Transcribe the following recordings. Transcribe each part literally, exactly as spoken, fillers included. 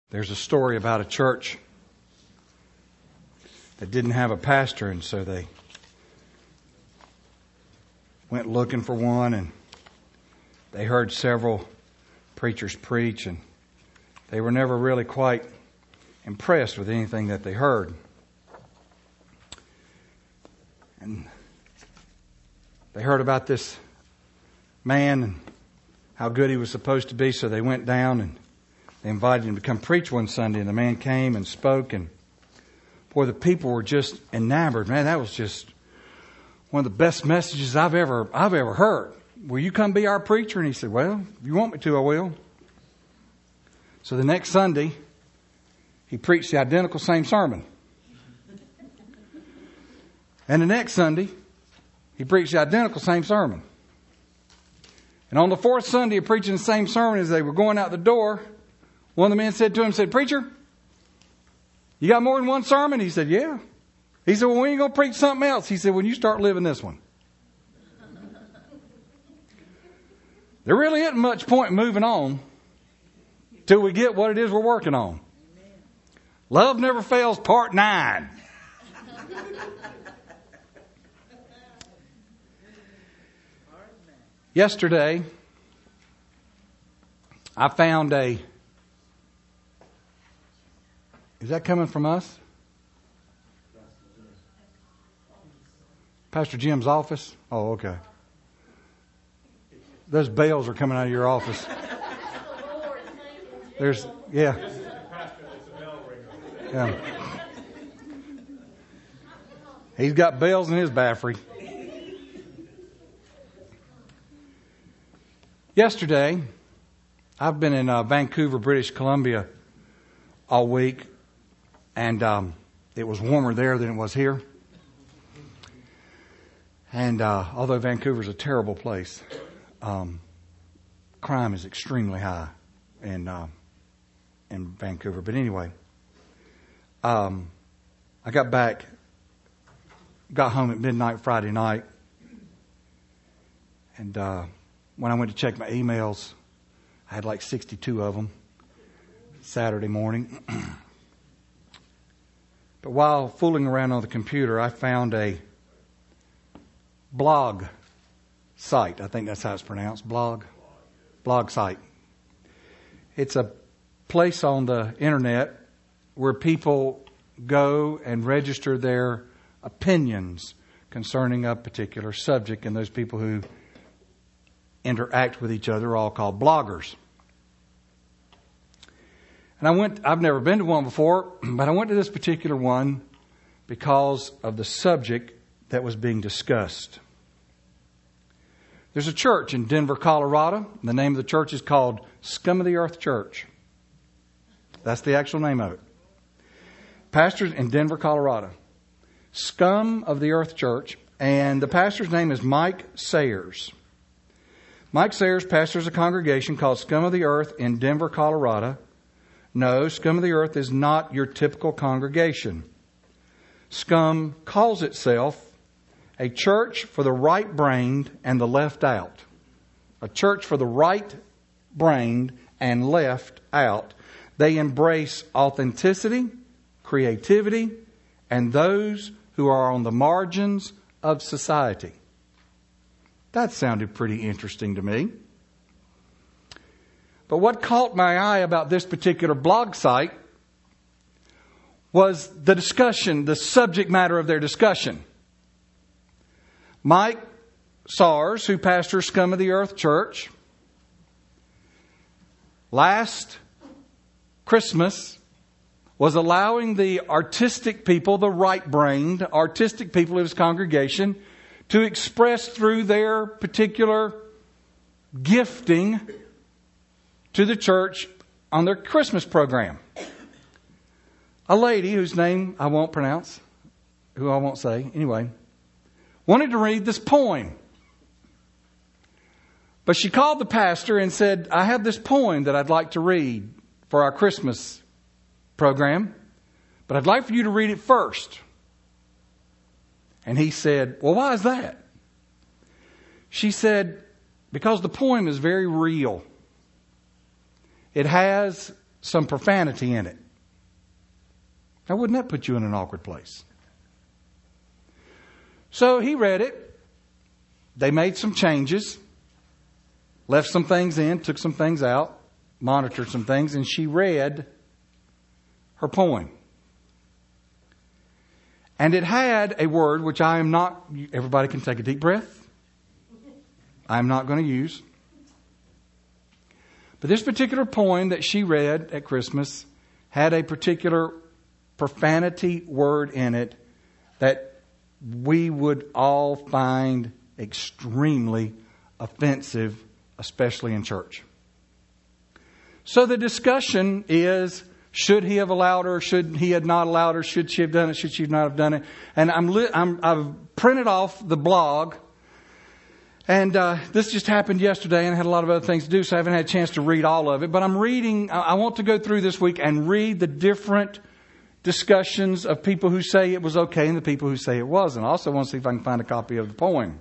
There's a story about a church that didn't have a pastor, and so they went looking for one, and they heard several preachers preach, and they were never really quite impressed with anything that they heard. And they heard about this man and how good he was supposed to be, so they went down and they invited him to come preach one Sunday, and the man came and spoke, and boy, the people were just enamored. Man, that was just one of the best messages I've ever I've ever heard. Will you come be our preacher? And he said, well, if you want me to, I will. So the next Sunday, he preached the identical same sermon. And the next Sunday, he preached the identical same sermon. And on the fourth Sunday of preaching the same sermon, as they were going out the door, one of the men said to him, said, "Preacher, you got more than one sermon?" He said, "Yeah." He said, "Well, when are you going to preach something else?" He said, "When you start living this one." There really isn't much point in moving on till we get what it is we're working on. Amen. Love Never Fails, part nine. Yesterday, I found a... Is that coming from us? Pastor Jim's office? Oh, okay. Those bells are coming out of your office. There's, yeah. Yeah. He's got bells in his baffry. Yesterday, I've been in uh, Vancouver, British Columbia all week, and um, it was warmer there than it was here. And uh, although Vancouver's a terrible place, um, crime is extremely high in uh, in Vancouver. But anyway, um, I got back, got home at midnight Friday night, and uh, when I went to check my emails, I had like sixty-two of them Saturday morning. But while fooling around on the computer, I found a blog site. I think that's how it's pronounced. Blog. Blog site. It's a place on the internet where people go and register their opinions concerning a particular subject, and those people who interact with each other are all called bloggers. And I went, I've never been to one before, but I went to this particular one because of the subject that was being discussed. There's a church in Denver, Colorado. The name of the church is called Scum of the Earth Church. That's the actual name of it. Pastors in Denver, Colorado. Scum of the Earth Church. And the pastor's name is Mike Sayers. Mike Sayers pastors a congregation called Scum of the Earth in Denver, Colorado. No, Scum of the Earth is not your typical congregation. Scum calls itself a church for the right-brained and the left out. A church for the right-brained and left out. They embrace authenticity, creativity, and those who are on the margins of society. That sounded pretty interesting to me. But what caught my eye about this particular blog site was the discussion, the subject matter of their discussion. Mike Sayers, who pastors Scum of the Earth Church, last Christmas was allowing the artistic people, the right-brained artistic people of his congregation, to express through their particular gifting to the church on their Christmas program. A lady whose name I won't pronounce, who I won't say, anyway, wanted to read this poem. But she called the pastor and said, "I have this poem that I'd like to read for our Christmas program, but I'd like for you to read it first." And he said, "Well, why is that?" She said, "Because the poem is very real. It has some profanity in it. Now, wouldn't that put you in an awkward place? So he read it. They made some changes, left some things in, took some things out, monitored some things, and she read her poem. And it had a word which I am not, everybody can take a deep breath. I'm not going to use. But this particular poem that she read at Christmas had a particular profanity word in it that we would all find extremely offensive, especially in church. So the discussion is, should he have allowed her? Should he have not allowed her? Should she have done it? Should she not have done it? And I'm, li- I'm I've printed off the blog. And uh, this just happened yesterday, and I had a lot of other things to do, so I haven't had a chance to read all of it. But I'm reading, I want to go through this week and read the different discussions of people who say it was okay and the people who say it wasn't. I also want to see if I can find a copy of the poem.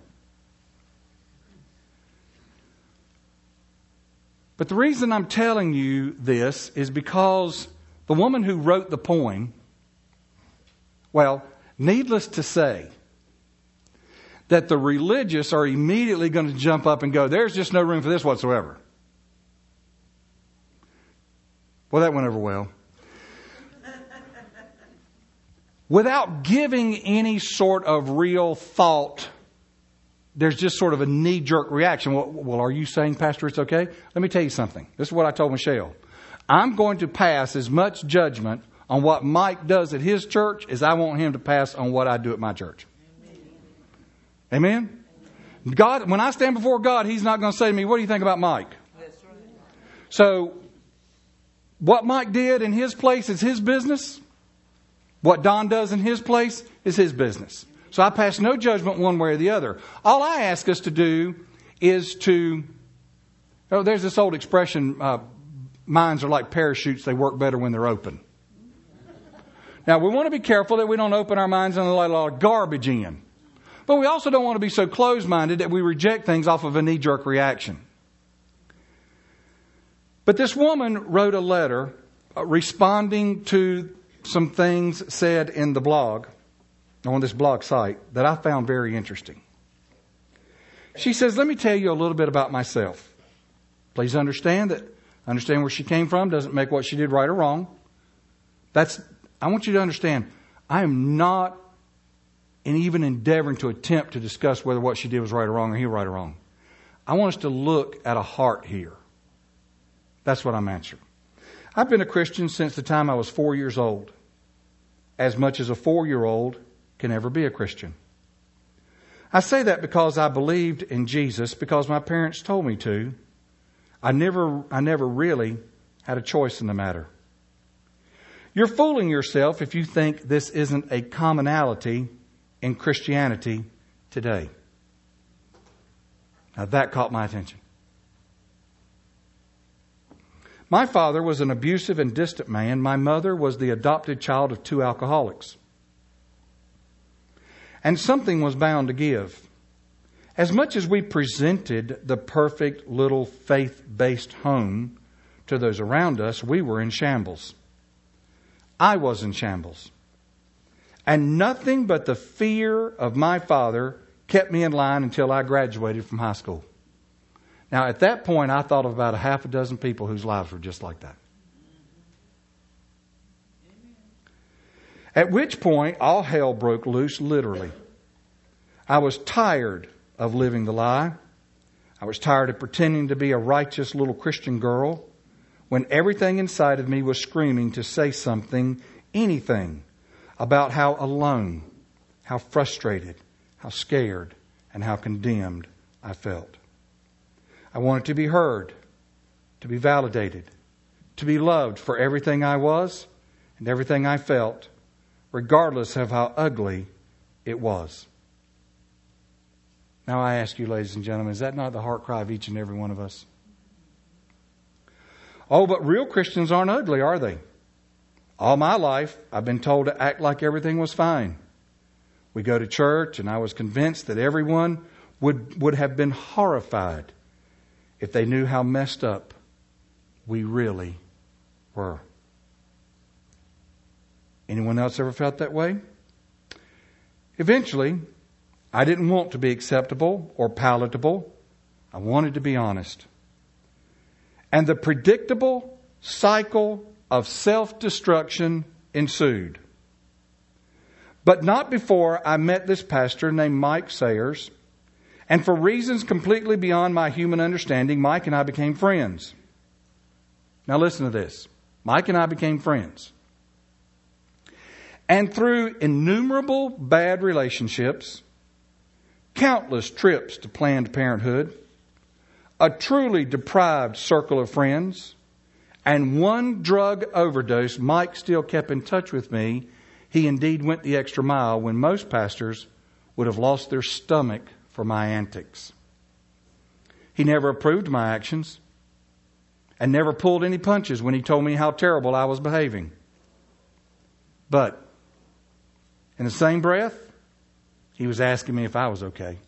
But the reason I'm telling you this is because the woman who wrote the poem, well, needless to say, that the religious are immediately going to jump up and go, there's just no room for this whatsoever. Well, that went over well. Without giving any sort of real thought, there's just sort of a knee-jerk reaction. Well, well, are you saying, Pastor, it's okay? Let me tell you something. This is what I told Michelle. I'm going to pass as much judgment on what Mike does at his church as I want him to pass on what I do at my church. Amen? God, when I stand before God, He's not going to say to me, what do you think about Mike? So, what Mike did in his place is his business. What Don does in his place is his business. So I pass no judgment one way or the other. All I ask us to do is to, oh, there's this old expression, uh, minds are like parachutes, they work better when they're open. Now, we want to be careful that we don't open our minds and let a lot of garbage in. But we also don't want to be so closed-minded that we reject things off of a knee-jerk reaction. But this woman wrote a letter uh, responding to some things said in the blog, on this blog site, that I found very interesting. She says, let me tell you a little bit about myself. Please understand that understand where she came from doesn't make what she did right or wrong. That's, I want you to understand, I am not and even endeavoring to attempt to discuss whether what she did was right or wrong or he right or wrong. I want us to look at a heart here. That's what I'm answering. I've been a Christian since the time I was four years old. As much as a four-year-old can ever be a Christian. I say that because I believed in Jesus, because my parents told me to. I never, I never really had a choice in the matter. You're fooling yourself if you think this isn't a commonality in Christianity today. Now that caught my attention. My father was an abusive and distant man. My mother was the adopted child of two alcoholics. And something was bound to give. As much as we presented the perfect little faith-based home to those around us, we were in shambles. I was in shambles. And nothing but the fear of my father kept me in line until I graduated from high school. Now, at that point, I thought of about a half a dozen people whose lives were just like that. At which point, all hell broke loose, literally. I was tired of living the lie. I was tired of pretending to be a righteous little Christian girl when everything inside of me was screaming to say something, anything, about how alone, how frustrated, how scared, and how condemned I felt. I wanted to be heard, to be validated, to be loved for everything I was and everything I felt, regardless of how ugly it was. Now I ask you, ladies and gentlemen, is that not the heart cry of each and every one of us? Oh, but real Christians aren't ugly, are they? All my life, I've been told to act like everything was fine. We go to church, and I was convinced that everyone would, would have been horrified if they knew how messed up we really were. Anyone else ever felt that way? Eventually, I didn't want to be acceptable or palatable. I wanted to be honest. And the predictable cycle of self-destruction ensued. But not before I met this pastor named Mike Sayers. And for reasons completely beyond my human understanding, Mike and I became friends. Now listen to this. Mike and I became friends. And through innumerable bad relationships, countless trips to Planned Parenthood, a truly deprived circle of friends, and one drug overdose, Mike still kept in touch with me. He indeed went the extra mile when most pastors would have lost their stomach for my antics. He never approved my actions and never pulled any punches when he told me how terrible I was behaving. But in the same breath, he was asking me if I was okay.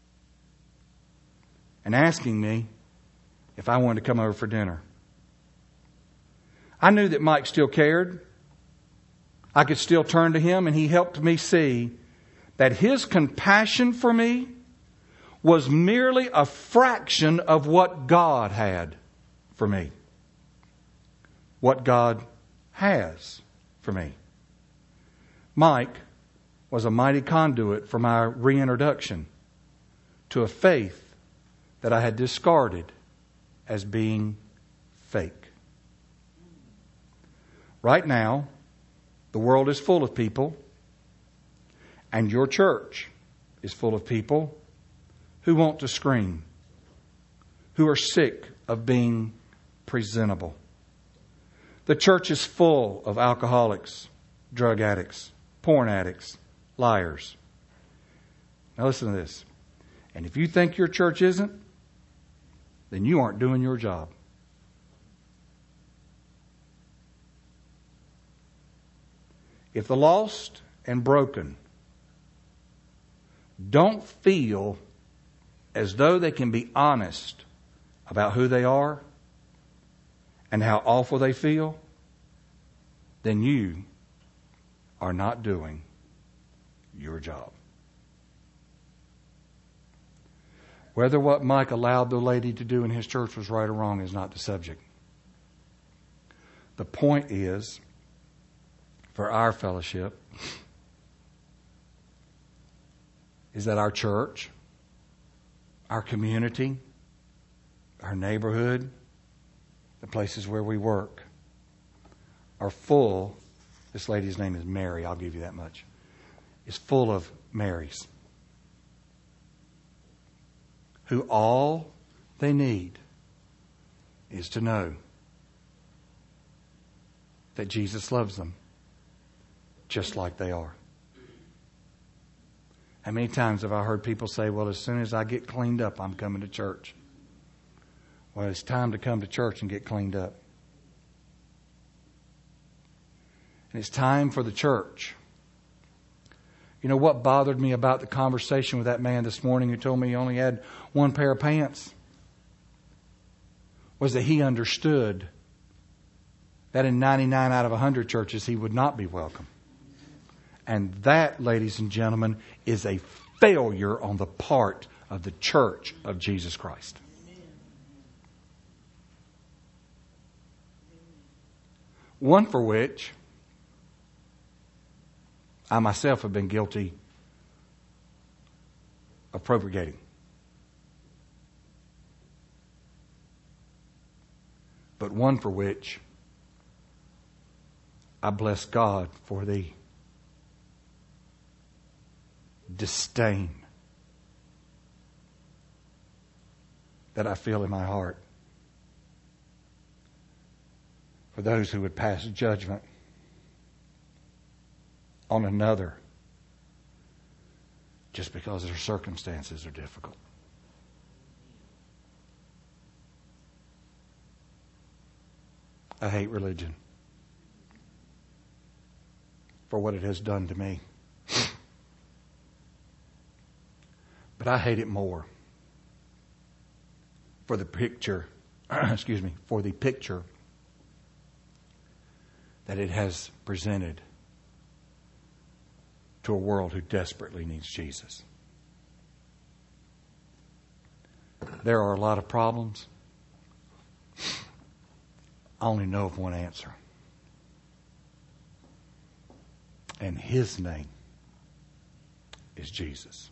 And asking me if I wanted to come over for dinner. I knew that Mike still cared. I could still turn to him, and he helped me see that his compassion for me was merely a fraction of what God had for me. What God has for me. Mike was a mighty conduit for my reintroduction to a faith that I had discarded as being fake. Right now, the world is full of people, and your church is full of people who want to scream, who are sick of being presentable. The church is full of alcoholics, drug addicts, porn addicts, liars. Now listen to this. And if you think your church isn't, then you aren't doing your job. If the lost and broken don't feel as though they can be honest about who they are and how awful they feel, then you are not doing your job. Whether what Mike allowed the lady to do in his church was right or wrong is not the subject. The point is, for our fellowship, is that our church, our community, our neighborhood, the places where we work, are full. This lady's name is Mary, I'll give you that much. Is full of Marys. Who all they need is to know that Jesus loves them just like they are. How many times have I heard people say, well, as soon as I get cleaned up, I'm coming to church. Well, it's time to come to church and get cleaned up. And it's time for the church. You know what bothered me about the conversation with that man this morning who told me he only had one pair of pants? Was that he understood that in ninety-nine out of one hundred churches he would not be welcome. And that, ladies and gentlemen, is a failure on the part of the church of Jesus Christ. One for which I myself have been guilty of propagating. But one for which I bless God for the disdain that I feel in my heart for those who would pass judgment on another just because their circumstances are difficult. I hate religion for what it has done to me. But I hate it more for the picture, excuse me, for the picture that it has presented to a world who desperately needs Jesus. There are a lot of problems. I only know of one answer. And His name is Jesus.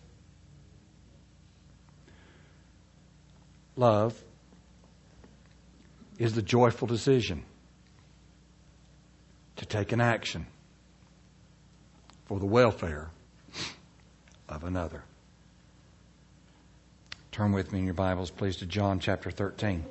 Love is the joyful decision to take an action for the welfare of another. Turn with me in your Bibles, please, to John chapter thirteen.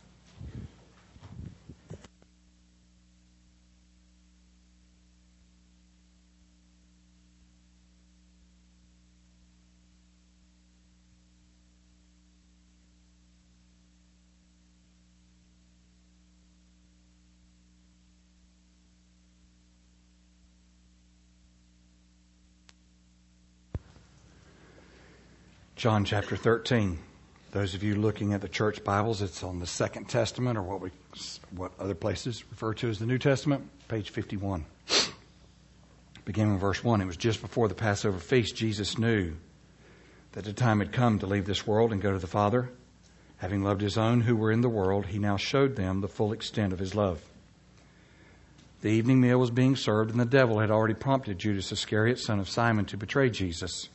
John chapter thirteen. Those of you looking at the church Bibles, it's on the Second Testament, or what we, what other places refer to as the New Testament, page fifty-one. Beginning with verse one, it was just before the Passover feast. Jesus knew that the time had come to leave this world and go to the Father. Having loved His own who were in the world, He now showed them the full extent of His love. The evening meal was being served, and the devil had already prompted Judas Iscariot, son of Simon, to betray Jesus.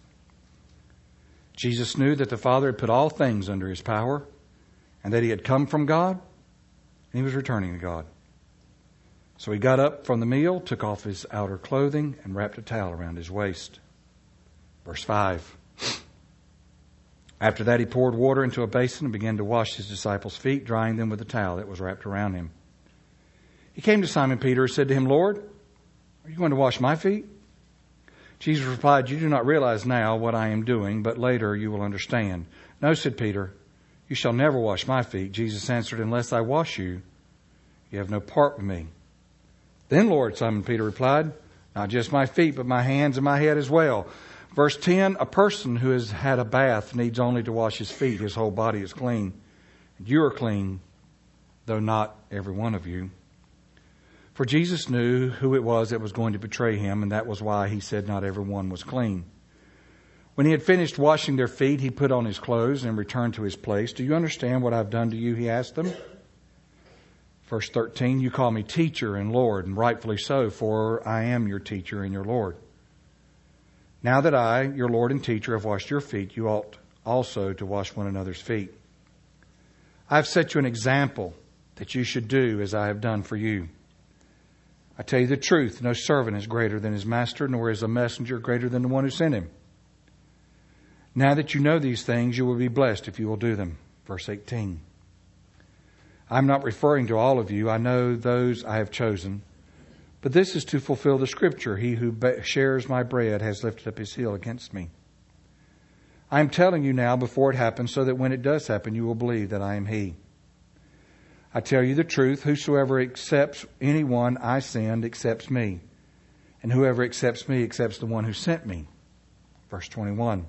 Jesus knew that the Father had put all things under His power, and that He had come from God, and He was returning to God. So He got up from the meal, took off His outer clothing, and wrapped a towel around His waist. Verse five. After that, He poured water into a basin and began to wash His disciples' feet, drying them with a towel that was wrapped around Him. He came to Simon Peter and said to him, "Lord, are you going to wash my feet?" Jesus replied, "You do not realize now what I am doing, but later you will understand." "No," said Peter, "you shall never wash my feet." Jesus answered, "Unless I wash you, you have no part with me." "Then, Lord," Simon Peter replied, "not just my feet, but my hands and my head as well." Verse ten, a person who has had a bath needs only to wash his feet. His whole body is clean. And you are clean, though not every one of you. For Jesus knew who it was that was going to betray Him, and that was why He said not everyone was clean. When He had finished washing their feet, He put on His clothes and returned to His place. "Do you understand what I've done to you?" He asked them. Verse thirteen, "You call me teacher and Lord, and rightfully so, for I am your teacher and your Lord. Now that I, your Lord and teacher, have washed your feet, you ought also to wash one another's feet. I have set you an example that you should do as I have done for you. I tell you the truth, no servant is greater than his master, nor is a messenger greater than the one who sent him. Now that you know these things, you will be blessed if you will do them." Verse eighteen. "I'm not referring to all of you. I know those I have chosen. But this is to fulfill the scripture, 'He who shares my bread has lifted up his heel against me.' I am telling you now before it happens, so that when it does happen, you will believe that I am He. I tell you the truth, whosoever accepts anyone I send accepts me, and whoever accepts me accepts the one who sent me." Verse twenty-one.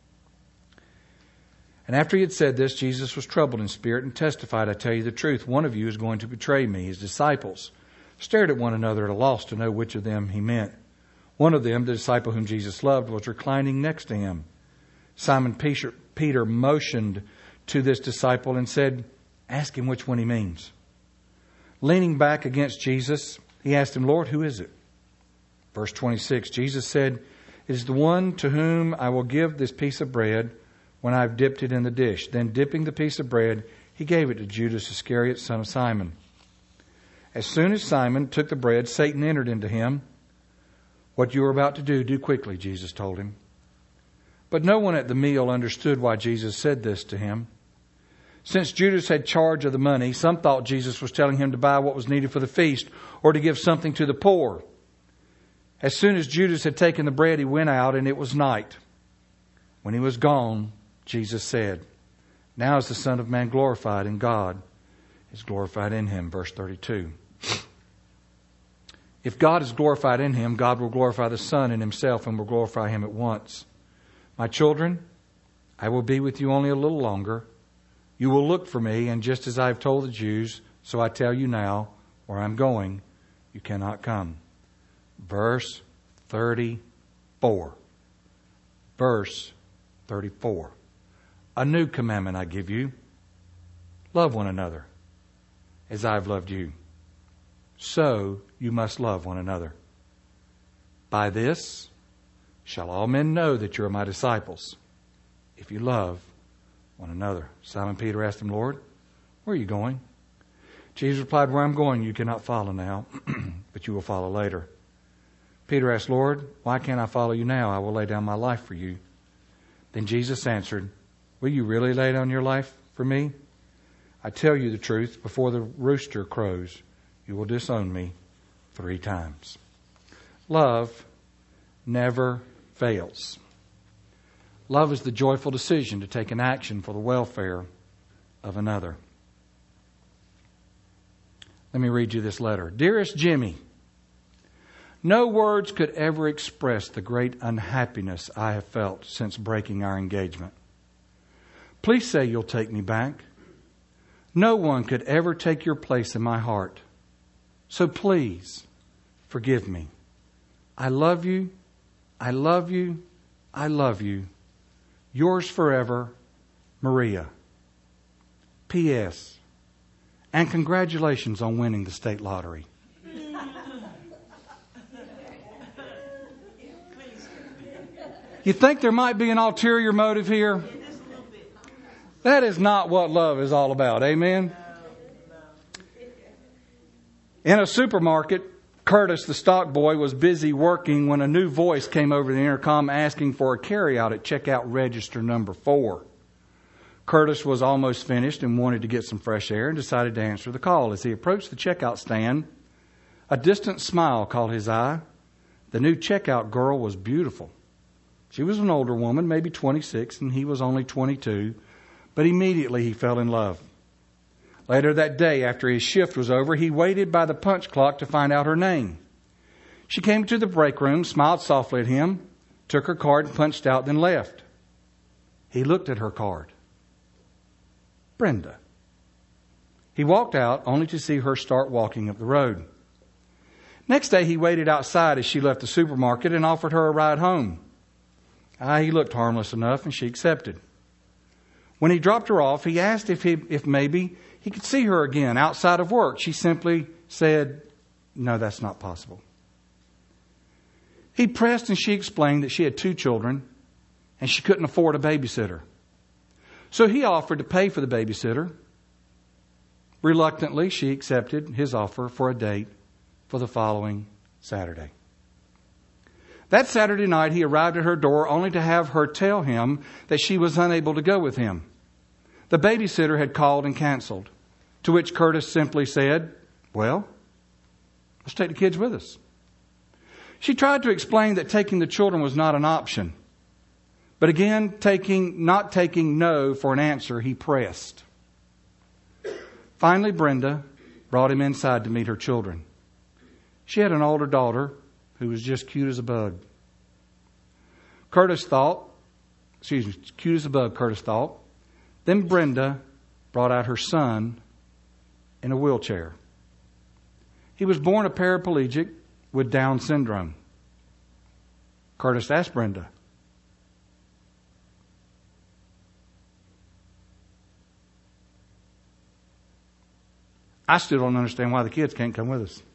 And after He had said this, Jesus was troubled in spirit and testified, "I tell you the truth, one of you is going to betray me." His disciples stared at one another at a loss to know which of them He meant. One of them, the disciple whom Jesus loved, was reclining next to Him. Simon Peter motioned to this disciple and said, "Ask him which one he means." Leaning back against Jesus, he asked him, "Lord, who is it?" Verse twenty-six, Jesus said, "It is the one to whom I will give this piece of bread when I have dipped it in the dish." Then dipping the piece of bread, He gave it to Judas Iscariot, son of Simon. As soon as Simon took the bread, Satan entered into him. "What you are about to do, do quickly," Jesus told him. But no one at the meal understood why Jesus said this to him. Since Judas had charge of the money, some thought Jesus was telling him to buy what was needed for the feast or to give something to the poor. As soon as Judas had taken the bread, he went out, and it was night. When he was gone, Jesus said, "Now is the Son of Man glorified, and God is glorified in Him." Verse thirty-two. If God is glorified in Him, God will glorify the Son in Himself and will glorify Him at once. "My children, I will be with you only a little longer. You will look for me, and just as I have told the Jews, so I tell you now, where I'm going, you cannot come. Verse thirty-four. Verse thirty-four. A new commandment I give you. Love one another as I've loved you. So you must love one another. By this shall all men know that you are my disciples, if you love one another. Simon Peter asked him, Lord, where are you going? Jesus replied, where I'm going you cannot follow now, but you will follow later. Peter asked, Lord, why can't I follow you now? I will lay down my life for you. Then Jesus answered, will you really lay down your life for me? I tell you the truth, before the rooster crows, you will disown me three times. Love never fails. Love is the joyful decision to take an action for the welfare of another. Let me read you this letter. Dearest Jimmy, no words could ever express the great unhappiness I have felt since breaking our engagement. Please say you'll take me back. No one could ever take your place in my heart. So please forgive me. I love you. I love you. I love you. Yours forever, Maria. P S. And congratulations on winning the state lottery. You think there might be an ulterior motive here? That is not what love is all about. Amen? In a supermarket, Curtis, the stock boy, was busy working when a new voice came over the intercom asking for a carryout at checkout register number four. Curtis was almost finished and wanted to get some fresh air and decided to answer the call. As he approached the checkout stand, a distant smile caught his eye. The new checkout girl was beautiful. She was an older woman, maybe twenty-six, and he was only twenty-two, but immediately he fell in love. Later that day, after his shift was over, he waited by the punch clock to find out her name. She came to the break room, smiled softly at him, took her card and punched out, then left. He looked at her card. Brenda. He walked out only to see her start walking up the road. Next day, he waited outside as she left the supermarket and offered her a ride home. Ah, he looked harmless enough and she accepted. When he dropped her off, he asked if he, if maybe he could see her again outside of work. She simply said, no, that's not possible. He pressed and she explained that she had two children and she couldn't afford a babysitter. So he offered to pay for the babysitter. Reluctantly, she accepted his offer for a date for the following Saturday. That Saturday night, he arrived at her door only to have her tell him that she was unable to go with him. The babysitter had called and canceled, to which Curtis simply said, well, let's take the kids with us. She tried to explain that taking the children was not an option. But again, taking, not taking no for an answer, he pressed. Finally, Brenda brought him inside to meet her children. She had an older daughter who was just cute as a bug. Curtis thought, excuse me, cute as a bug, Curtis thought. Then Brenda brought out her son in a wheelchair. He was born a paraplegic with Down syndrome. Curtis asked Brenda, I still don't understand why the kids can't come with us.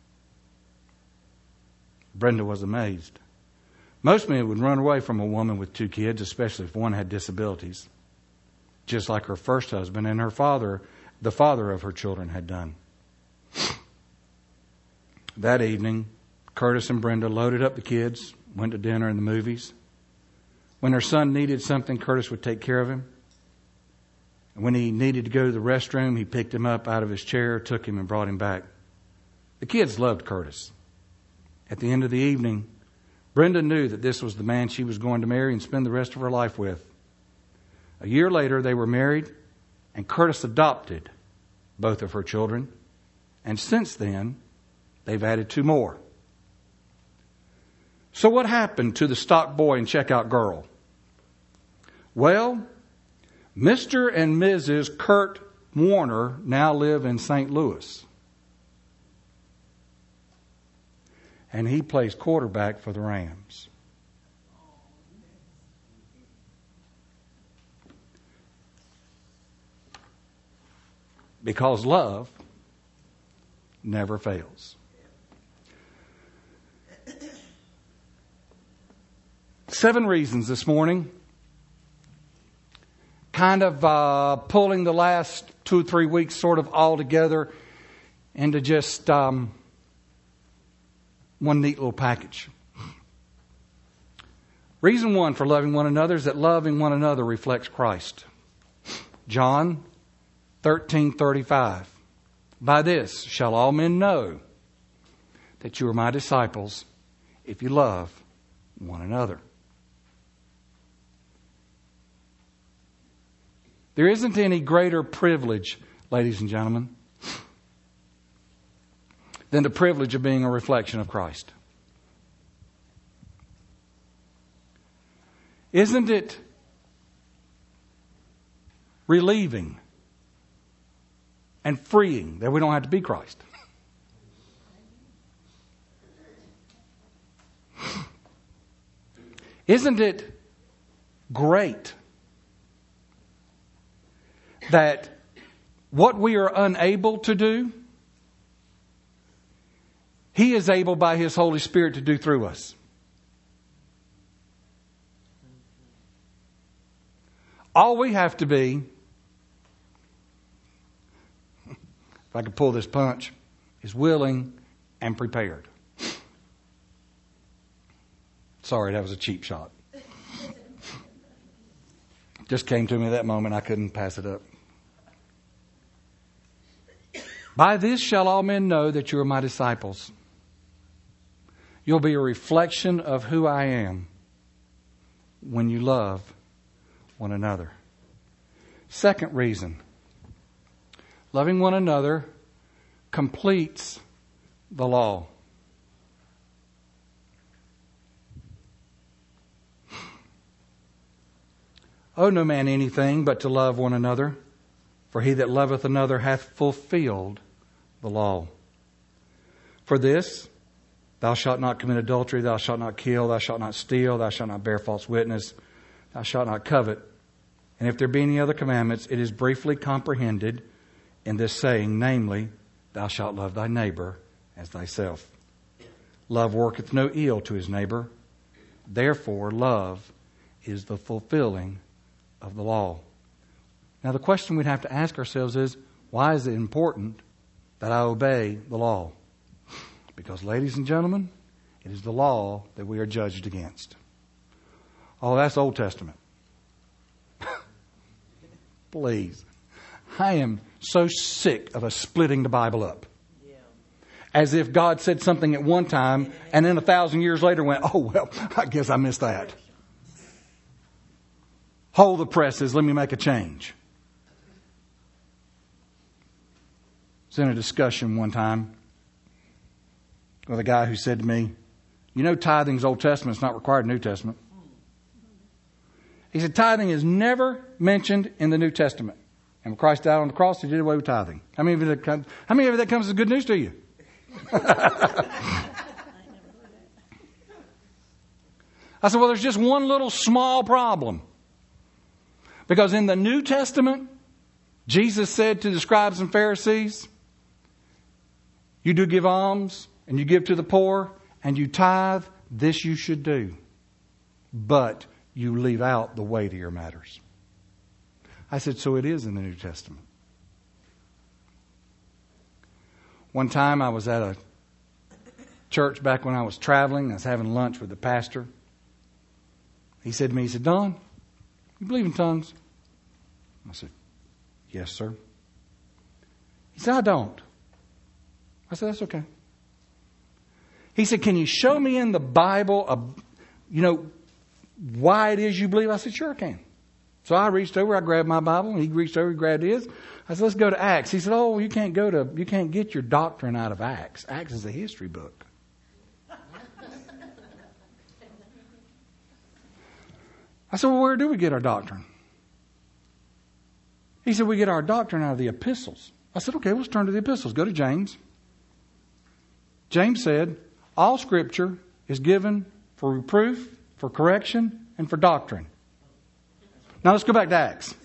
Brenda was amazed. Most men would run away from a woman with two kids, especially if one had disabilities, just like her first husband and her father, the father of her children, had done. That evening, Curtis and Brenda loaded up the kids, went to dinner and the movies. When her son needed something, Curtis would take care of him. And when he needed to go to the restroom, he picked him up out of his chair, took him and brought him back. The kids loved Curtis. At the end of the evening, Brenda knew that this was the man she was going to marry and spend the rest of her life with. A year later, they were married, and Curtis adopted both of her children. And since then, they've added two more. So what happened to the stock boy and checkout girl? Well, Mister and Missus Kurt Warner now live in Saint Louis. and he plays quarterback for the Rams. Because love never fails. Seven reasons this morning. Kind of uh, pulling the last two or three weeks sort of all together into just um, one neat little package. Reason one for loving one another is that loving one another reflects Christ. John thirteen thirty-five. By this shall all men know that you are my disciples, if you love one another. There isn't any greater privilege, ladies and gentlemen, than the privilege of being a reflection of Christ. Isn't it relieving and freeing that we don't have to be Christ? Isn't it great that what we are unable to do, He is able by His Holy Spirit to do through us? All we have to be, if I could pull this punch, is willing and prepared. Sorry, that was a cheap shot. Just came to me at that moment. I couldn't pass it up. By this shall all men know that you are my disciples. You'll be a reflection of who I am when you love one another. Second reason, loving one another completes the law. Owe no man anything but to love one another, for he that loveth another hath fulfilled the law. For this, thou shalt not commit adultery, thou shalt not kill, thou shalt not steal, thou shalt not bear false witness, thou shalt not covet. And if there be any other commandments, it is briefly comprehended in this saying, namely, thou shalt love thy neighbor as thyself. Love worketh no ill to his neighbor. Therefore, love is the fulfilling of the law. Now, the question we'd have to ask ourselves is, why is it important that I obey the law? Because, ladies and gentlemen, it is the law that we are judged against. Oh, that's Old Testament. Please. I am so sick of us splitting the Bible up. Yeah. As if God said something at one time and then a thousand years later went, oh, well, I guess I missed that. Hold the presses, let me make a change. I was in a discussion one time with a guy who said to me, you know, tithing's Old Testament, it's not required in New Testament. He said, tithing is never mentioned in the New Testament. And when Christ died on the cross, He did away with tithing. How many of you that, how many of you that comes as good news to you? I said, well, there's just one little small problem. Because in the New Testament, Jesus said to the scribes and Pharisees, you do give alms, and you give to the poor, and you tithe, this you should do. But you leave out the weightier matters. I said, so it is in the New Testament. One time I was at a church back when I was traveling. I was having lunch with the pastor. He said to me, he said, Don, you believe in tongues? I said, yes, sir. He said, I don't. I said, that's okay. He said, can you show me in the Bible, a, you know, why it is you believe? I said, sure I can. So I reached over, I grabbed my Bible, and he reached over, he grabbed his. I said, let's go to Acts. He said, oh, you can't go to, you can't get your doctrine out of Acts. Acts is a history book. I said, well, where do we get our doctrine? He said, we get our doctrine out of the epistles. I said, okay, let's turn to the epistles. Go to James. James said, all Scripture is given for reproof, for correction, and for doctrine. Now let's go back to Acts.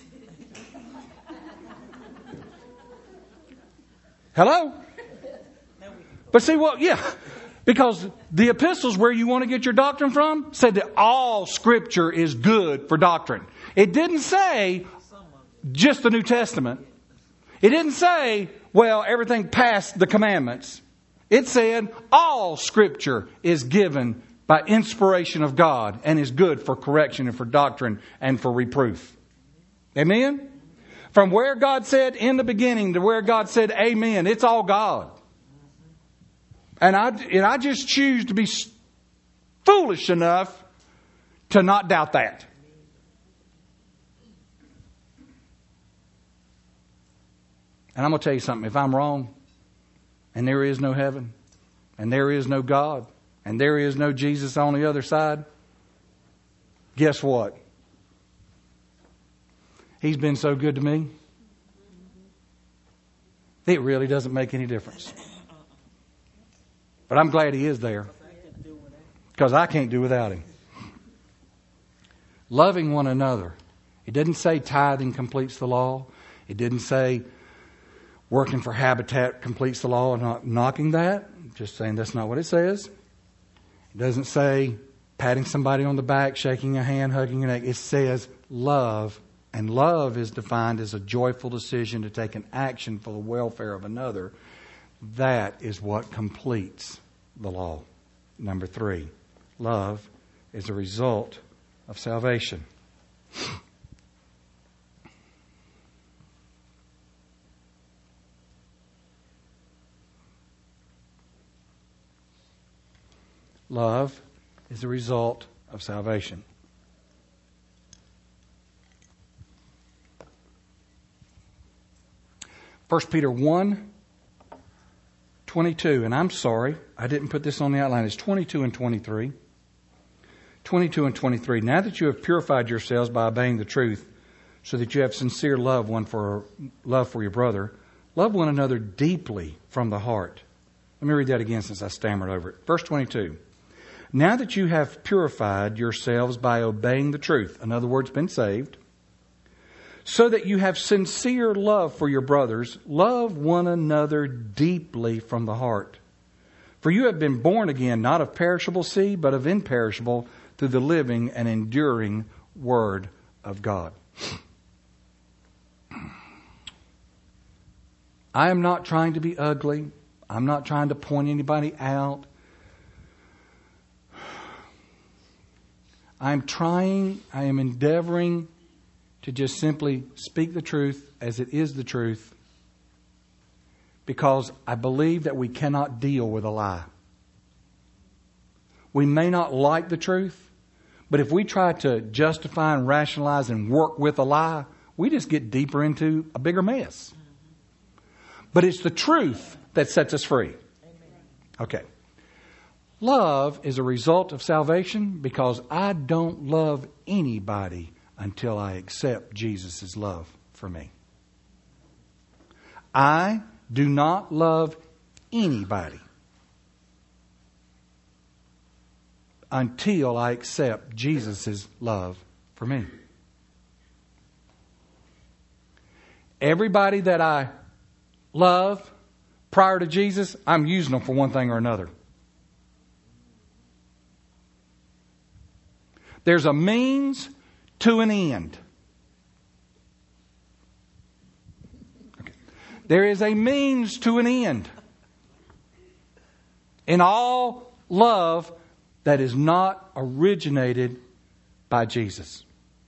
Hello? But see what, yeah, because the epistles where you want to get your doctrine from said that all Scripture is good for doctrine. It didn't say just the New Testament. It didn't say, well, everything past the commandments. It said all Scripture is given by inspiration of God and is good for correction and for doctrine and for reproof. Amen? From where God said in the beginning to where God said amen, it's all God. And I, and I just choose to be foolish enough to not doubt that. And I'm going to tell you something. If I'm wrong, and there is no heaven, and there is no God, and there is no Jesus on the other side, guess what? He's been so good to me. It really doesn't make any difference. But I'm glad He is there, because I can't do without Him. Loving one another. It didn't say tithing completes the law. It didn't say working for Habitat completes the law. I'm not knocking that. I'm just saying that's not what it says. It doesn't say patting somebody on the back, shaking a hand, hugging a neck. It says love. And love is defined as a joyful decision to take an action for the welfare of another. That is what completes the law. Number three, love is a result of salvation. Love is a result of salvation. First Peter one, twenty-two. And I'm sorry, I didn't put this on the outline. It's twenty-two and twenty-three. twenty-two and twenty-three. Now that you have purified yourselves by obeying the truth, so that you have sincere love one for love for your brother, love one another deeply from the heart. Let me read that again since I stammered over it. Verse twenty-two. Now that you have purified yourselves by obeying the truth, in other words, been saved, so that you have sincere love for your brothers, love one another deeply from the heart. For you have been born again, not of perishable seed, but of imperishable, through the living and enduring Word of God. I am not trying to be ugly. I'm not trying to point anybody out. I'm trying, I am endeavoring to just simply speak the truth as it is the truth, because I believe that we cannot deal with a lie. We may not like the truth, but if we try to justify and rationalize and work with a lie, we just get deeper into a bigger mess. But it's the truth that sets us free. Okay. Love is a result of salvation because I don't love anybody until I accept Jesus' love for me. I do not love anybody until I accept Jesus' love for me. Everybody that I love prior to Jesus, I'm using them for one thing or another. There's a means to an end. Okay. There is a means to an end in all love that is not originated by Jesus.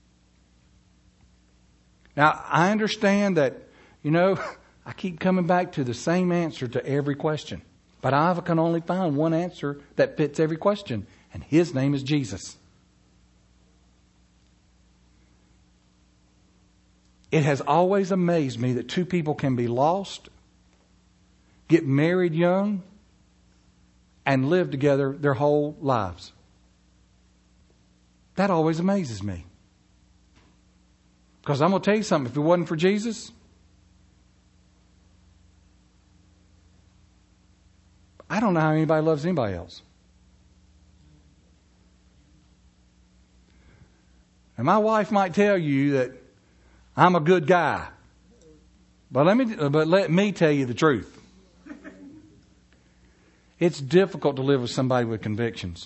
Now, I understand that, you know, I keep coming back to the same answer to every question. But I can only find one answer that fits every question. And His name is Jesus. It has always amazed me that two people can be lost, get married young, and live together their whole lives. That always amazes me. Because I'm going to tell you something. If it wasn't for Jesus, I don't know how anybody loves anybody else. And my wife might tell you that I'm a good guy. But let me, but let me tell you the truth. It's difficult to live with somebody with convictions.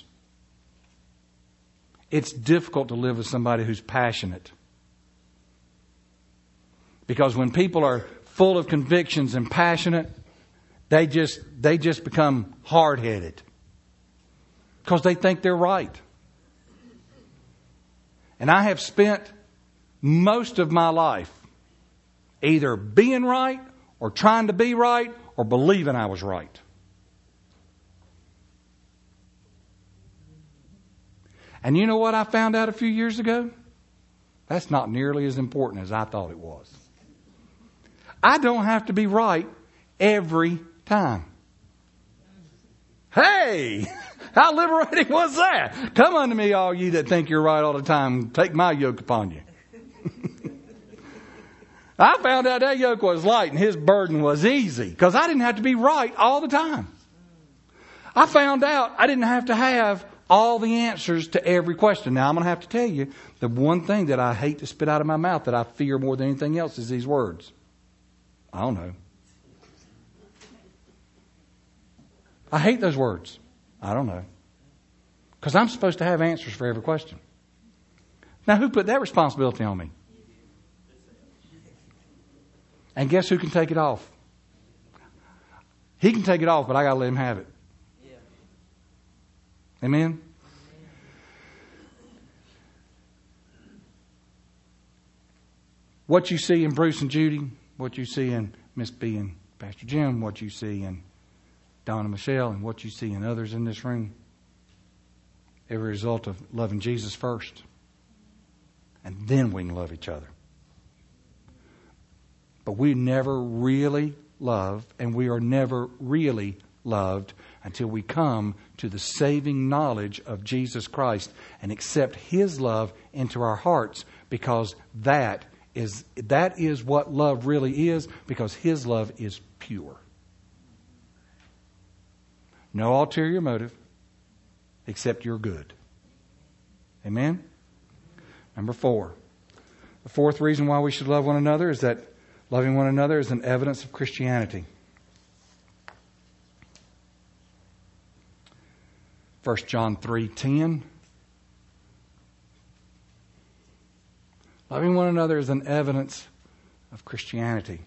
It's difficult to live with somebody who's passionate. Because when people are full of convictions and passionate, they just, they just become hard-headed. Because they think they're right. And I have spent most of my life either being right or trying to be right or believing I was right. And you know what I found out a few years ago? That's not nearly as important as I thought it was. I don't have to be right every time. Hey! How liberating was that? Come unto me, all ye that think you're right all the time. Take my yoke upon you. I found out that yoke was light and his burden was easy because I didn't have to be right all the time. I found out I didn't have to have all the answers to every question. Now, I'm going to have to tell you the one thing that I hate to spit out of my mouth that I fear more than anything else is these words. I don't know. I hate those words. I don't know. Because I'm supposed to have answers for every question. Now, who put that responsibility on me? And guess who can take it off? He can take it off, but I got to let him have it. Amen? What you see in Bruce and Judy, what you see in Miss B and Pastor Jim, what you see in Don and Michelle, and what you see in others in this room, every result of loving Jesus first. And then we can love each other. But we never really love, and we are never really loved until we come to the saving knowledge of Jesus Christ and accept His love into our hearts, because that is, that is what love really is, because His love is pure. No ulterior motive except you're good. Amen? Number four. The fourth reason why we should love one another is that loving one another is an evidence of Christianity. First John three ten. Loving one another is an evidence of Christianity.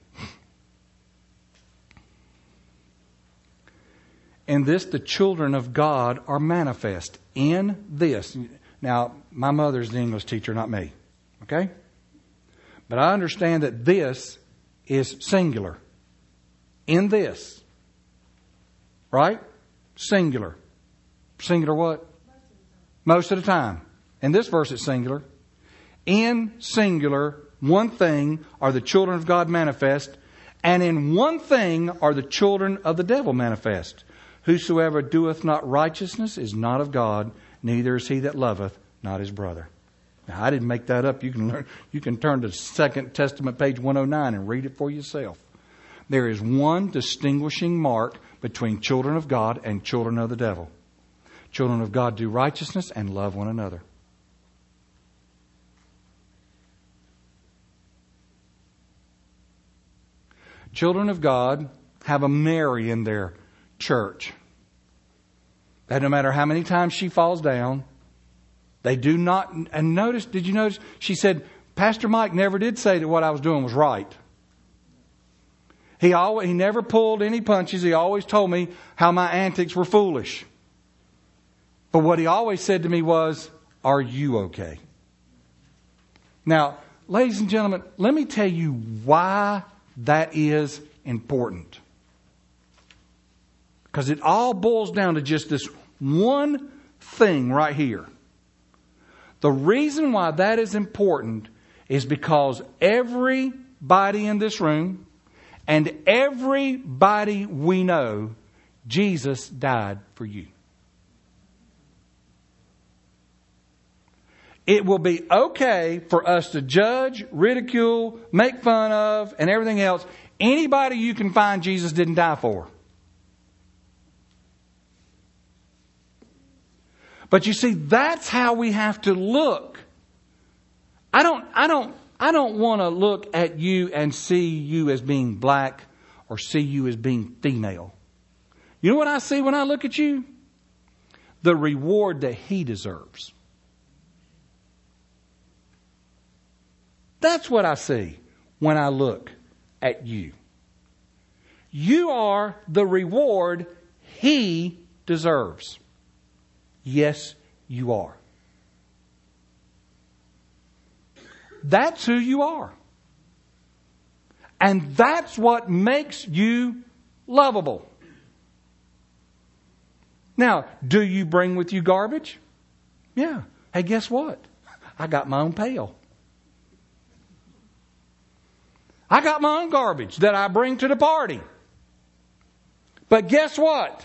In this, the children of God are manifest. In this. Now, my mother's the English teacher, not me. Okay? But I understand that this is singular. In this. Right? Singular. Singular what? Most of the time. In this verse it's singular. In singular, one thing are the children of God manifest, and in one thing are the children of the devil manifest. Whosoever doeth not righteousness is not of God, neither is he that loveth not his brother. Now, I didn't make that up. You can learn, you can turn to Second Testament, page one oh nine, and read it for yourself. There is one distinguishing mark between children of God and children of the devil. Children of God do righteousness and love one another. Children of God have a Mary in their church. That no matter how many times she falls down, they do not, and notice, did you notice? She said, Pastor Mike never did say that what I was doing was right. He always, he never pulled any punches. He always told me how my antics were foolish. But what he always said to me was, are you okay? Now, ladies and gentlemen, let me tell you why that is important. Because it all boils down to just this one thing right here. The reason why that is important is because everybody in this room and everybody we know, Jesus died for you. It will be okay for us to judge, ridicule, make fun of, and everything else. Anybody you can find Jesus didn't die for. But you see, that's how we have to look I don't, I don't, I don't want to look at you and see you as being black or see you as being female. You know what I see when I look at you? The reward that He deserves. That's what I see when I look at you. You are the reward He deserves. Yes, you are. That's who you are. And that's what makes you lovable. Now, do you bring with you garbage? Yeah. Hey, guess what? I got my own pail. I got my own garbage that I bring to the party. But guess what?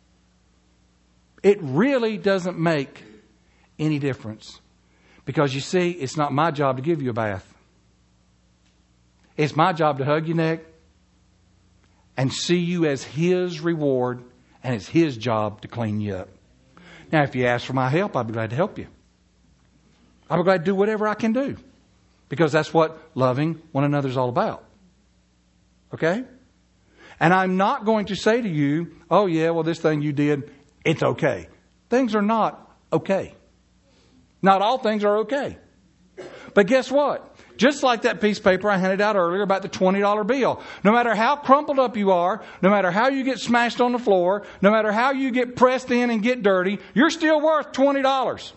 It really doesn't make any difference. Because you see, it's not my job to give you a bath. It's my job to hug your neck and see you as His reward, and it's His job to clean you up. Now, if you ask for my help, I'll be glad to help you. I'll be glad to do whatever I can do. Because that's what loving one another is all about. Okay? And I'm not going to say to you, oh yeah, well this thing you did, it's okay. Things are not okay. Not all things are okay. But guess what? Just like that piece of paper I handed out earlier about the twenty dollar bill. No matter how crumpled up you are, no matter how you get smashed on the floor, no matter how you get pressed in and get dirty, you're still worth twenty dollars.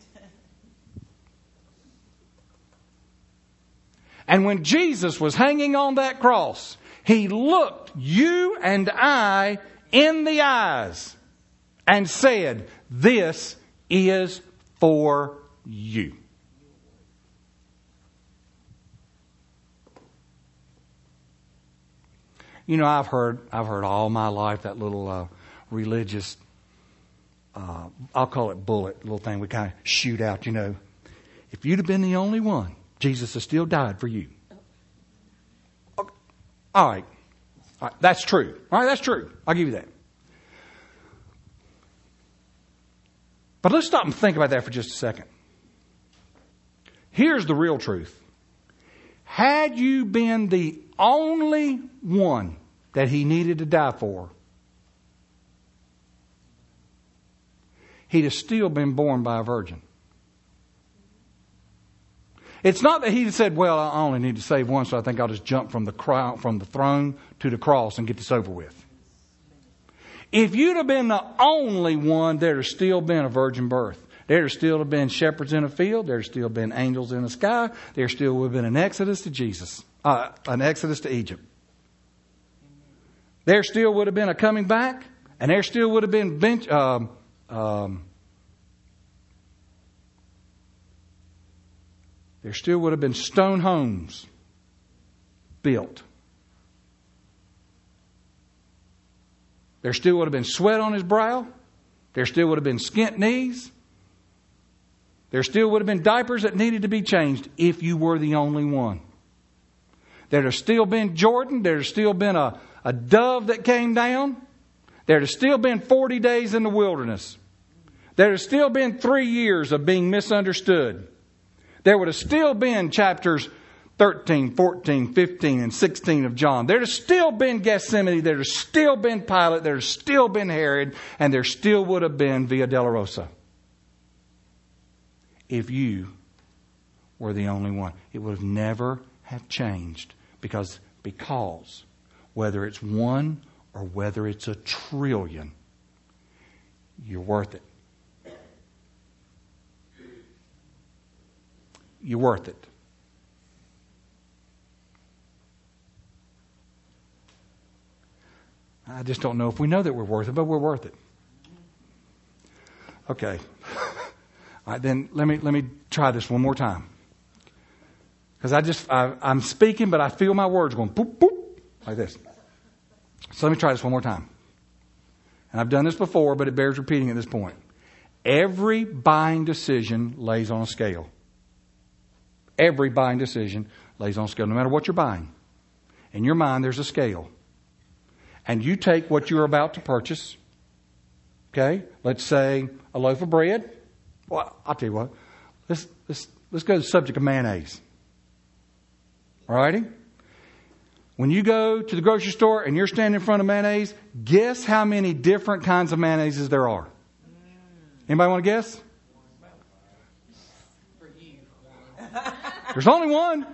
And when Jesus was hanging on that cross, He looked you and I in the eyes and said, this is for you. You know, I've heard, I've heard all my life that little uh, religious, uh, I'll call it bullet, little thing we kind of shoot out, you know. If you'd have been the only one, Jesus has still died for you. Okay. All right. All right. That's true. All right, that's true. I'll give you that. But let's stop and think about that for just a second. Here's the real truth. Had you been the only one that He needed to die for, He'd have still been born by a virgin. It's not that He said, well, I only need to save one, so I think I'll just jump from the crown, from the throne to the cross and get this over with. If you'd have been the only one, there'd have still been a virgin birth. There'd have still have been shepherds in a field. There'd still been angels in the sky. There still would have been an exodus to Jesus, uh, an exodus to Egypt. There still would have been a coming back, and there still would have been bench, um, um, there still would have been stone homes built. There still would have been sweat on His brow. There still would have been skint knees. There still would have been diapers that needed to be changed if you were the only one. There'd have still been Jordan. There'd have still been a, a dove that came down. There'd have still been forty days in the wilderness. There'd have still been three years of being misunderstood. There would have still been chapters thirteen, fourteen, fifteen, and sixteen of John. There'd have still been Gethsemane. There'd have still been Pilate. There'd have still been Herod. And there still would have been Via Dolorosa. If you were the only one. It would have never have changed. Because, because whether it's one or whether it's a trillion, you're worth it. You're worth it. I just don't know if we know that we're worth it, but we're worth it. Okay. All right, then let me let me try this one more time. Because I just I, I'm speaking, but I feel my words going boop boop like this. So let me try this one more time. And I've done this before, but it bears repeating at this point. Every buying decision lays on a scale. Every buying decision lays on a scale, no matter what you're buying. In your mind, there's a scale. And you take what you're about to purchase. Okay? Let's say a loaf of bread. Well, I'll tell you what. Let's, let's, let's go to the subject of mayonnaise. All righty? When you go to the grocery store and you're standing in front of mayonnaise, guess how many different kinds of mayonnaises there are? Anybody want to guess? There's only one.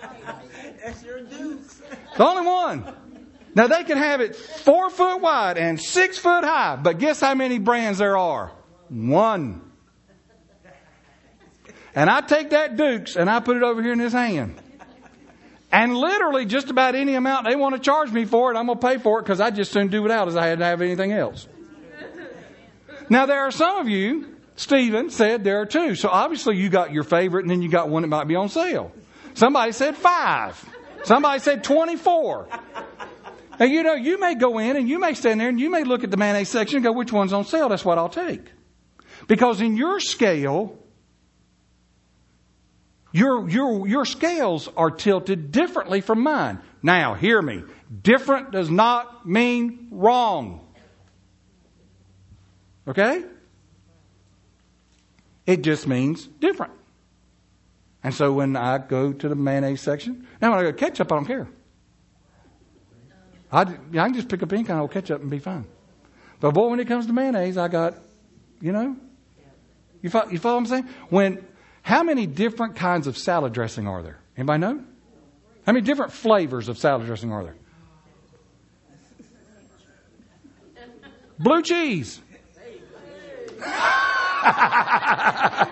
There's only one. Now they can have it four foot wide and six foot high, but guess how many brands there are? One. And I take that Duke's and I put it over here in this hand. And literally just about any amount they want to charge me for it, I'm going to pay for it because I just soon do without as I had to have anything else. Now there are some of you, Stephen said there are two. So obviously you got your favorite and then you got one that might be on sale. Somebody said five. Somebody said twenty-four. Now, you know, you may go in and you may stand there and you may look at the mayonnaise section and go, which one's on sale? That's what I'll take. Because in your scale, your, your, your scales are tilted differently from mine. Now, hear me. Different does not mean wrong. Okay? It just means different. And so when I go to the mayonnaise section, now when I go to ketchup, I don't care. I, I can just pick up any kind of ketchup and be fine. But boy, when it comes to mayonnaise, I got, you know, you follow, you follow what I'm saying? When, how many different kinds of salad dressing are there? Anybody know? How many different flavors of salad dressing are there? Blue cheese. How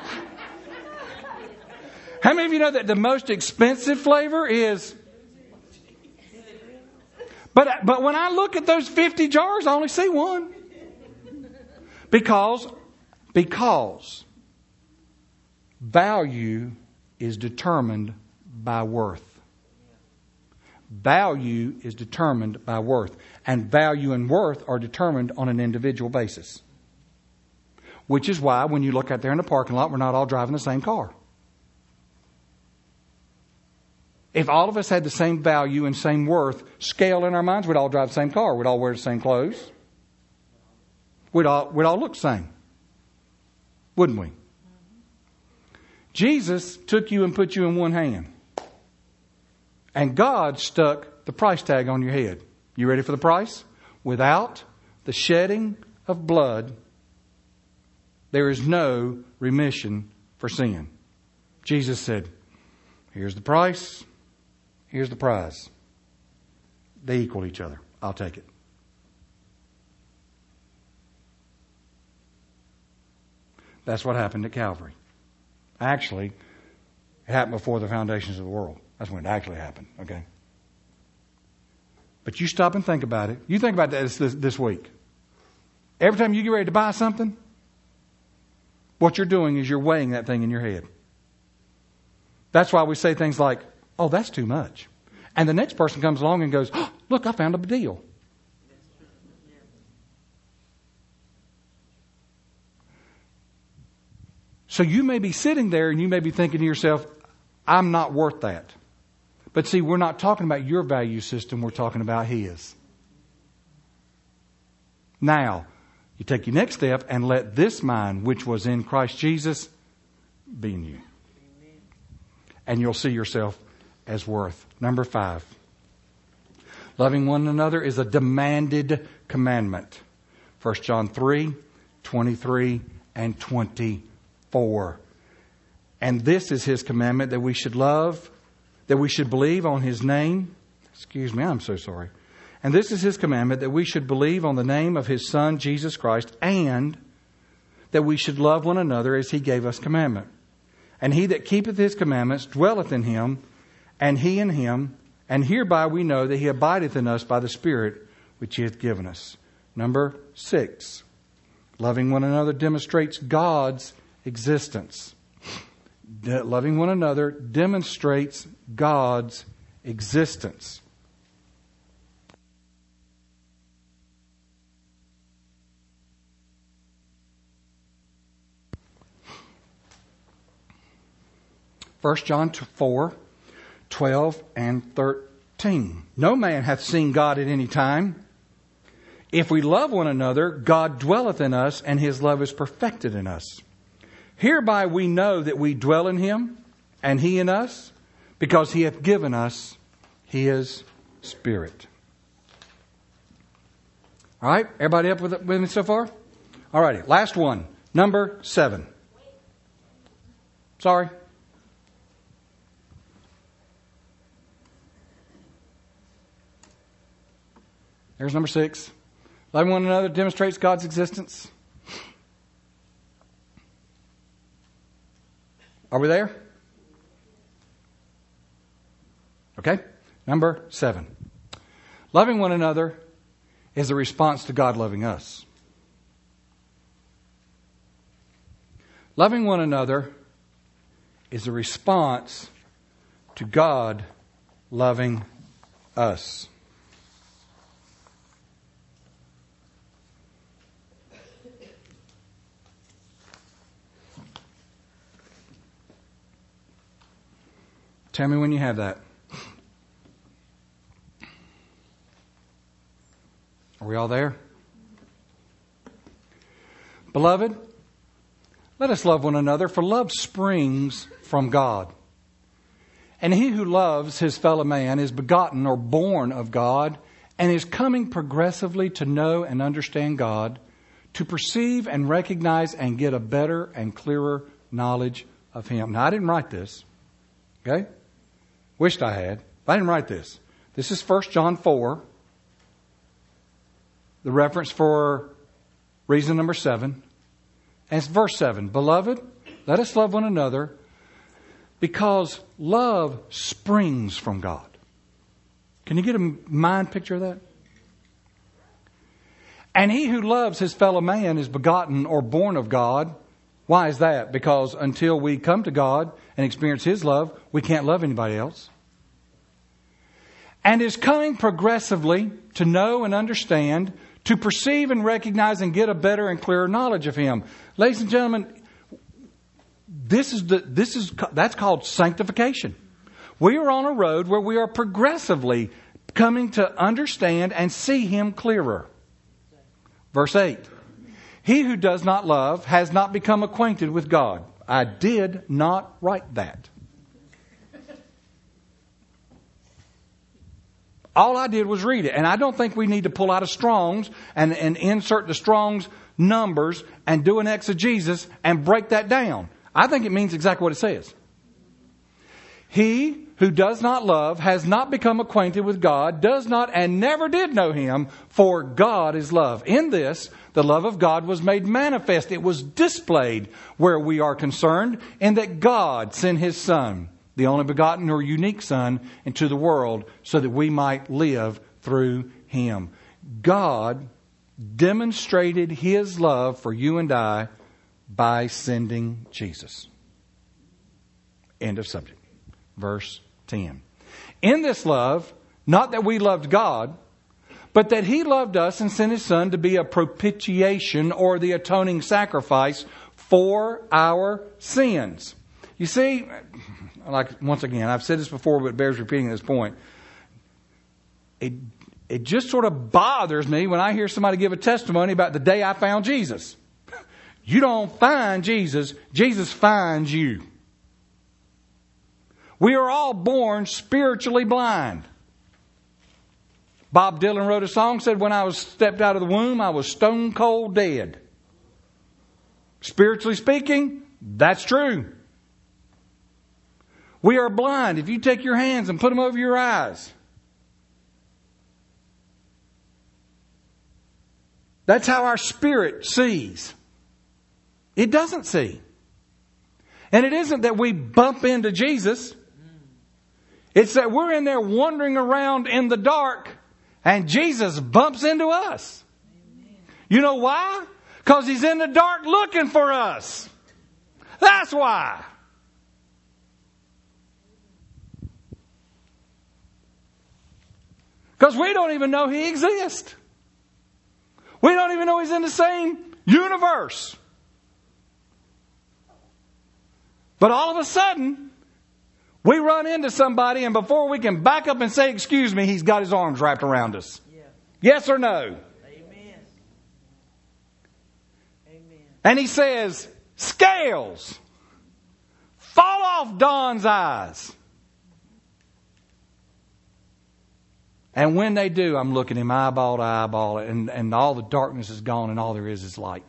many of you know that the most expensive flavor is... But but when I look at those fifty jars, I only see one. Because, because value is determined by worth. Value is determined by worth. And value and worth are determined on an individual basis. Which is why when you look out there in the parking lot, we're not all driving the same car. If all of us had the same value and same worth scale in our minds, we'd all drive the same car. We'd all wear the same clothes. We'd all, we'd all look the same. Wouldn't we? Jesus took you and put you in one hand. And God stuck the price tag on your head. You ready for the price? Without the shedding of blood, there is no remission for sin. Jesus said, here's the price. Here's the prize. They equal each other. I'll take it. That's what happened at Calvary. Actually, it happened before the foundations of the world. That's when it actually happened. Okay. But you stop and think about it. You think about this this, this week. Every time you get ready to buy something, what you're doing is you're weighing that thing in your head. That's why we say things like, oh, that's too much. And the next person comes along and goes, oh, look, I found a deal. So you may be sitting there and you may be thinking to yourself, I'm not worth that. But see, we're not talking about your value system. We're talking about His. Now, you take your next step and let this mind, which was in Christ Jesus, be in you. And you'll see yourself as worth. Number five. Loving one another is a demanded commandment. First John three, twenty-three and twenty-four. And this is His commandment, that we should love, that we should believe on His name. Excuse me, I'm so sorry. And this is His commandment, that we should believe on the name of His Son, Jesus Christ, and that we should love one another as He gave us commandment. And he that keepeth His commandments dwelleth in Him, and He in him. And hereby we know that He abideth in us by the Spirit which He hath given us. Number six. Loving one another demonstrates God's existence. De- loving one another demonstrates God's existence. First John four, twelve and thirteen. No man hath seen God at any time. If we love one another, God dwelleth in us, and His love is perfected in us. Hereby we know that we dwell in Him and He in us? Because He hath given us His Spirit. All right, everybody up with, with me so far? All righty, last one, number seven. Sorry. There's number six. Loving one another demonstrates God's existence. Are we there? Okay. Number seven. Loving one another is a response to God loving us. Loving one another is a response to God loving us. Tell me when you have that. Are we all there? Beloved, let us love one another, for love springs from God. And he who loves his fellow man is begotten or born of God, and is coming progressively to know and understand God, to perceive and recognize and get a better and clearer knowledge of Him. Now, I didn't write this. Okay? Wished I had. But I didn't write this. This is First John four. The reference for reason number seven. And it's verse seven. Beloved, let us love one another, because love springs from God. Can you get a mind picture of that? And he who loves his fellow man is begotten or born of God. Why is that? Because until we come to God and experience His love, we can't love anybody else. And is coming progressively to know and understand, to perceive and recognize and get a better and clearer knowledge of Him. Ladies and gentlemen, this is the this is that's called sanctification. We are on a road where we are progressively coming to understand and see Him clearer. Verse eight. He who does not love has not become acquainted with God. I did not write that. All I did was read it. And I don't think we need to pull out a Strong's and, and insert the Strong's numbers and do an exegesis and break that down. I think it means exactly what it says. He who does not love has not become acquainted with God, does not and never did know Him, for God is love. In this, the love of God was made manifest. It was displayed where we are concerned, in that God sent His Son, the only begotten or unique Son, into the world so that we might live through Him. God demonstrated His love for you and I by sending Jesus. End of subject. Verse ten. In this love, not that we loved God, but that He loved us and sent His Son to be a propitiation, or the atoning sacrifice for our sins. You see, like once again, I've said this before, but it bears repeating at this point. It, it just sort of bothers me when I hear somebody give a testimony about the day I found Jesus. You don't find Jesus, Jesus finds you. We are all born spiritually blind. Bob Dylan wrote a song, said, when I was stepped out of the womb, I was stone cold dead. Spiritually speaking, that's true. We are blind. If you take your hands and put them over your eyes, that's how our spirit sees. It doesn't see. And it isn't that we bump into Jesus. It's that we're in there wandering around in the dark and Jesus bumps into us. Amen. You know why? Because He's in the dark looking for us. That's why. Because we don't even know He exists. We don't even know He's in the same universe. But all of a sudden, we run into somebody, and before we can back up and say, excuse me, He's got His arms wrapped around us. Yeah. Yes or no? Amen. Amen. And He says, scales, fall off Don's eyes. And when they do, I'm looking him eyeball to eyeball, and, and all the darkness is gone, and all there is is light.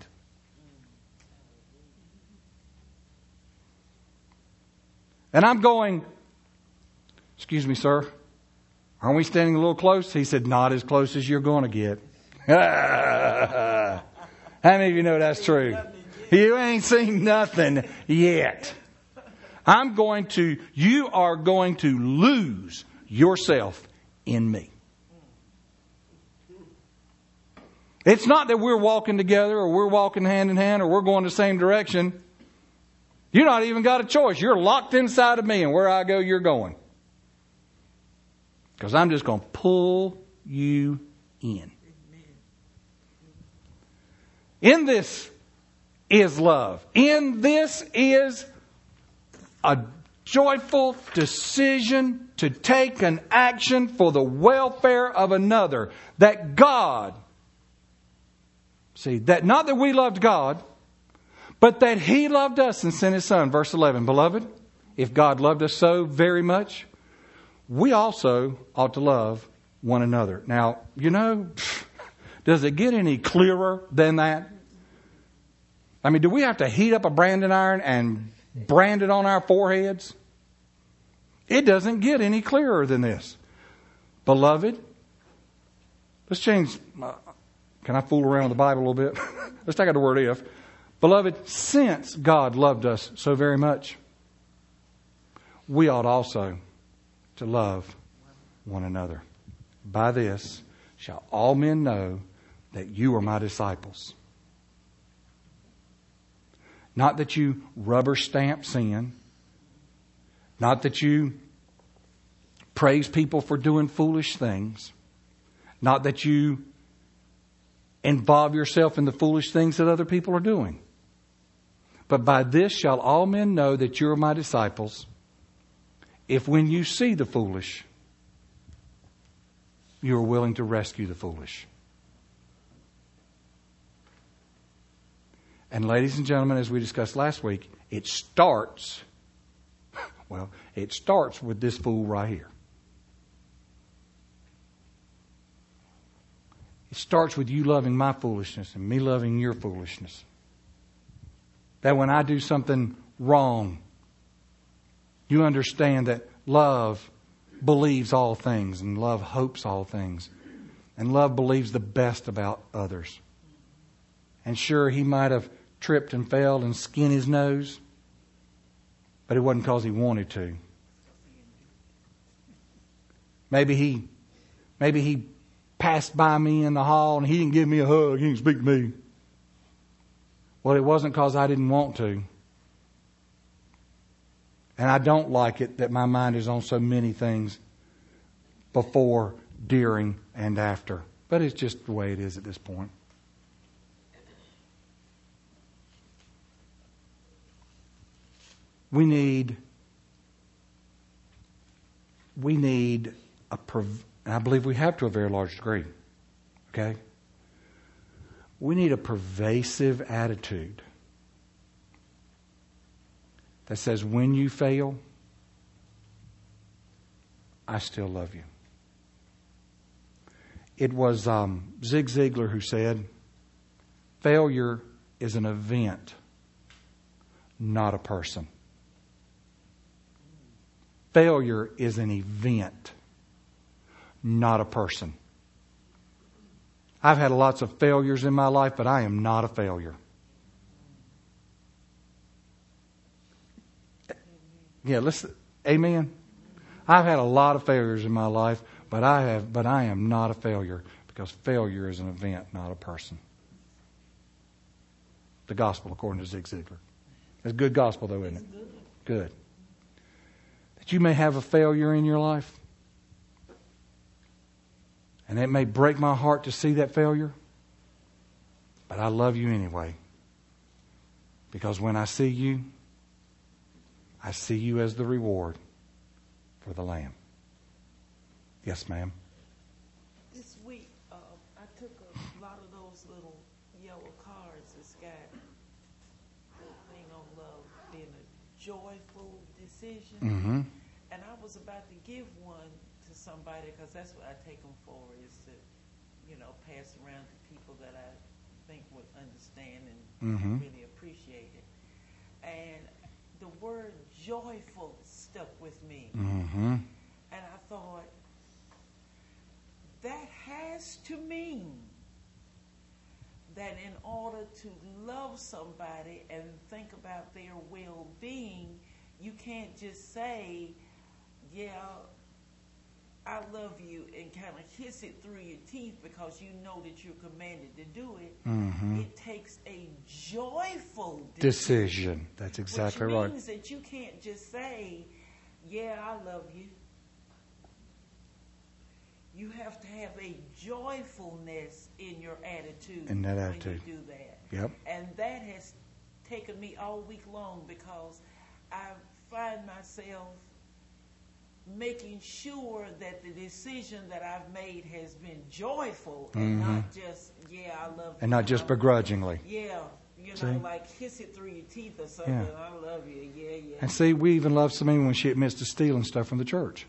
And I'm going, excuse me, sir, aren't we standing a little close? He said, not as close as you're going to get. How many of you know that's true? You ain't seen nothing yet. I'm going to, you are going to lose yourself in me. It's not that we're walking together or we're walking hand in hand or we're going the same direction. You're not even got a choice. You're locked inside of me, and where I go, you're going. Because I'm just going to pull you in. In this is love. In this is a joyful decision to take an action for the welfare of another. That God, see, that not that we loved God, but that He loved us and sent His Son. Verse eleven, beloved, if God loved us so very much, we also ought to love one another. Now, you know, does it get any clearer than that? I mean, do we have to heat up a branding iron and brand it on our foreheads? It doesn't get any clearer than this. Beloved, let's change. Uh, can I fool around with the Bible a little bit? Let's take out the word if. Beloved, since God loved us so very much, we ought also to love one another. By this shall all men know that you are my disciples. Not that you rubber stamp sin. Not that you praise people for doing foolish things. Not that you involve yourself in the foolish things that other people are doing. But by this shall all men know that you are my disciples, if when you see the foolish, you are willing to rescue the foolish. And ladies and gentlemen, as we discussed last week, it starts, well, it starts with this fool right here. It starts with you loving my foolishness and me loving your foolishness. That when I do something wrong, you understand that love believes all things and love hopes all things. And love believes the best about others. And sure, he might have tripped and fell and skinned his nose, but it wasn't because he wanted to. Maybe he, maybe he passed by me in the hall and he didn't give me a hug. He didn't speak to me. Well, it wasn't because I didn't want to. And I don't like it that my mind is on so many things before, during, and after. But it's just the way it is at this point. We need, we need a, and I believe we have to a very large degree, okay? We need a pervasive attitude that says, when you fail, I still love you. It was um, Zig Ziglar who said, failure is an event, not a person. Failure is an event, not a person. I've had lots of failures in my life, but I am not a failure. Yeah, listen. Amen. I've had a lot of failures in my life, but I have, but I am not a failure, because failure is an event, not a person. The gospel according to Zig Ziglar. It's good gospel though, isn't it? Good. That you may have a failure in your life. And it may break my heart to see that failure. But I love you anyway. Because when I see you, I see you as the reward for the Lamb. Yes, ma'am. This week, uh, I took a lot of those little yellow cards that's got the thing on love being a joyful decision. Mm-hmm. And I was about to give one to somebody because that's what I take them for, is to, you know, pass around to people that I think would understand and Mm-hmm. really appreciate it. And the word joyful stuck with me. Mm-hmm. And I thought, that has to mean that in order to love somebody and think about their well-being, you can't just say, yeah, I love you, and kind of hiss it through your teeth because you know that you're commanded to do it. Mm-hmm. It takes a joyful decision. Decision. That's exactly which right. means that you can't just say, yeah, I love you. You have to have a joyfulness in your attitude In that when attitude. you do that. Yep. And that has taken me all week long because I find myself making sure that the decision that I've made has been joyful and Mm-hmm. not just, yeah, I love you. And not just know? begrudgingly. Yeah, you know, See? like hiss it through your teeth or something. Yeah. I love you, yeah, yeah. And see, we even love somebody when she admits to stealing stuff from the church.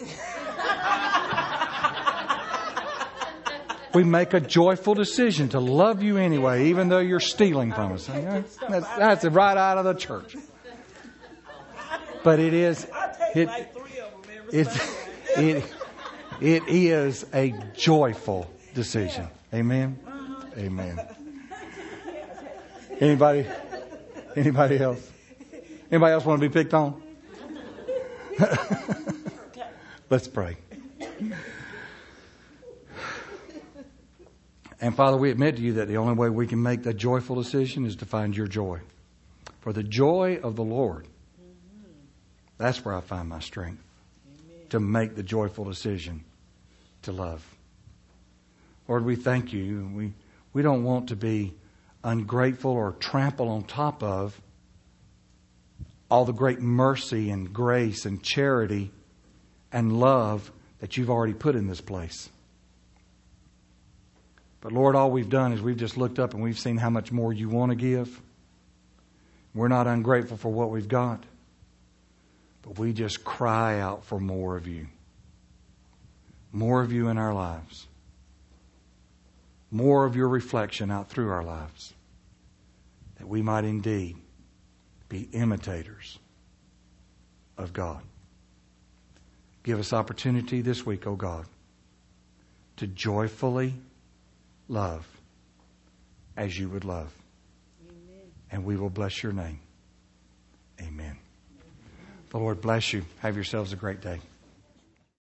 We make a joyful decision to love you anyway, even though you're stealing from us. That's, that's right out of the church. But it is, I take it, like three of them every it's, Sunday. it, it is a joyful decision. Amen? Amen. Anybody? Anybody else? Anybody else want to be picked on? Let's pray. And Father, we admit to you that the only way we can make that joyful decision is to find your joy. For the joy of the Lord, that's where I find my strength. Amen. To make the joyful decision to love. Lord, we thank you. We, we don't want to be ungrateful or trample on top of all the great mercy and grace and charity and love that you've already put in this place. But Lord, all we've done is we've just looked up and we've seen how much more you want to give. We're not ungrateful for what we've got, but we just cry out for more of you. More of you in our lives. More of your reflection out through our lives. That we might indeed be imitators of God. Give us opportunity this week, O God, to joyfully love as you would love. Amen. And we will bless your name. Amen. The Lord bless you. Have yourselves a great day.